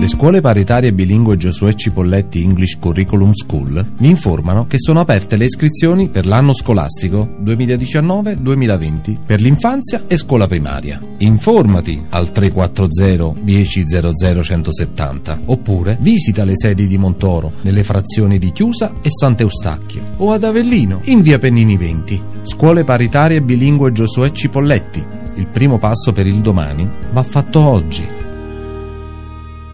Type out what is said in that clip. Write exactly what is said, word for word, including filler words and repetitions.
Le scuole paritarie bilingue Giosuè Cipolletti English Curriculum School vi informano che sono aperte le iscrizioni per l'anno scolastico duemiladiciannove duemilaventi per l'infanzia e scuola primaria. Informati al tre quattro zero dieci zero zero centosettanta oppure visita le sedi di Montoro nelle frazioni di Chiusa e Sant'Eustachio o ad Avellino in via Pennini venti. Scuole paritarie bilingue Giosuè Cipolletti. Il primo passo per il domani va fatto oggi.